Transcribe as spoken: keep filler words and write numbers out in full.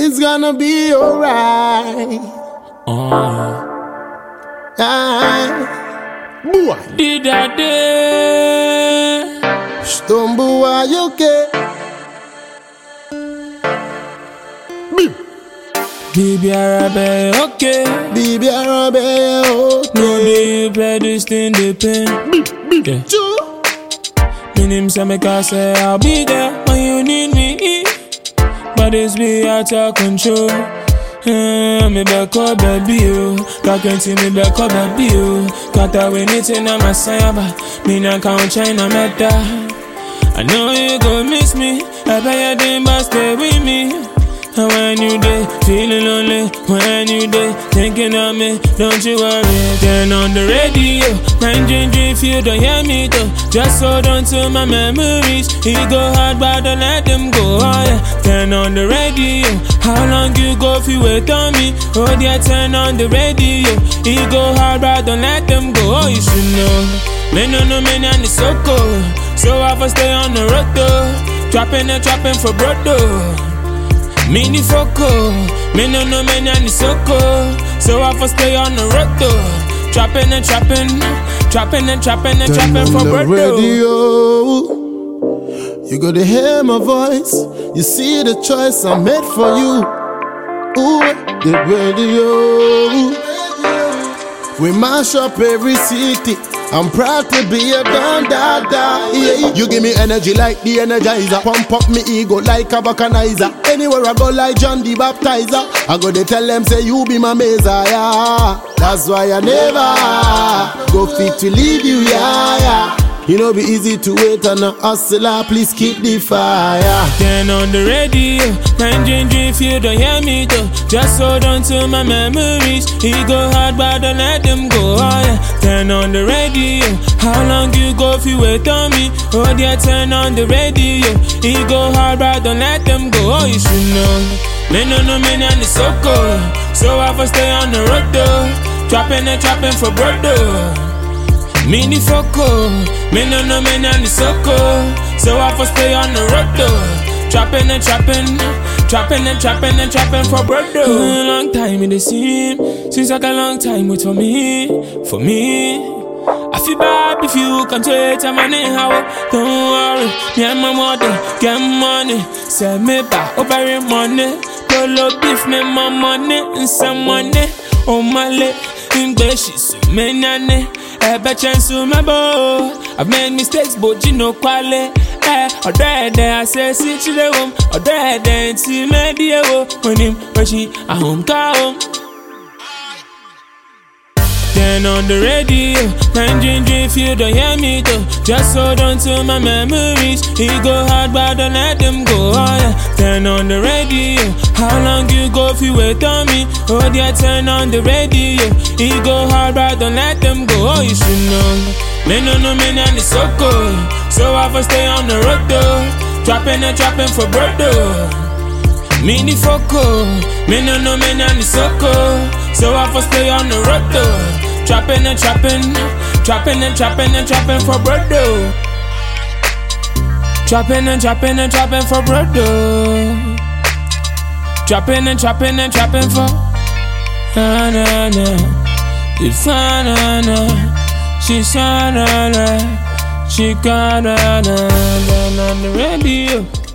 Everything's gonna be alright. Uh. Aye. Boy. Did I day? Stumble, are you okay? Beep. Baby Arabe, okay. Baby Arabe, okay. No, they play this thing, they pain. Beep, beep, yeah. Choo. My name say make I say I'll be there when you need me. But it's be out of control. Uh, me back up, baby, you. Can't see me back up, baby, you. Can't win it in my cyber. Me not count China meta. I know you gon' miss me. I bet you didn't but stay with me. And when you day, feeling lonely. When you day, thinking of me, don't you worry. Turn on the radio, nineteen if you don't hear me though. Just hold on to my memories. He go hard, but don't let them go. Oh yeah, turn on the radio. How long you go if you wait on me? Oh yeah, turn on the radio. He go hard, but don't let them go. Oh, you should know. Me no no me and it's so cold. So I for stay on the road though. Trapping and trapping for brother. Mini foco, me no no me and it's so cold. So I for stay on the road though. Trapping and trapping, trapping and trapping and trapping for brother. Radio. You gotta hear my voice. You see the choice I made for you. Ooh, the radio. We mash up every city. I'm proud to be a don dada. Yeah. You give me energy like the Energizer. Pump up me ego like a vulcanizer. Anywhere I go like John the Baptizer. I go to tell them say you be my Messiah. That's why I never go fit to leave you, yeah, yeah. You know be easy to wait on a hustler, please keep the fire. Turn on the radio, nineteen if you don't hear me though. Just hold on to my memories. He go hard but don't let them go. Oh yeah, turn on the radio. How long you go if you wait on me? Oh yeah, turn on the radio. He go hard but don't let them go. Oh, you should know. Me no no me and it's so cold. So I for stay on the road though. Trapping and trapping for brother. Mini foco, me no no me and it's so cold. So I for stay on the road though. Trapping and trapping, trapping and trapping and trapping for brother. Mm, long time in the scene, seems like a long time wait for me, for me. I feel bad if you can't wait a money how. Don't worry, me and my mother get money. Send me back over money. Pull up beef me my money and some money. Oh my leg, in bed she's so many. Ever chance to my boy. I've made mistakes, but you know quality. Eh, or dread I say sit to the room. Or dread and see me dear when him when she a home come. Turn on the radio, nineteen if you don't hear me though. Just hold on to my memories. He go hard but don't let them go. Oh yeah, turn on the radio. How long you go if you wait on me? Oh yeah, turn on the radio. He go hard but don't let them go. Oh, you should know. Me no no me and it's so cold. So I for stay on the road though. Trapping and trapping for brother. Mini foco, me no no me and it's so cold. So I for stay on the road though. Trapping and trapping, trapping and trapping and trapping for brother. Trapping and trapping and trapping for brother. Trapping and trapping and trapping for na na na. It's na na na. She's na na na. She got na na na on the radio.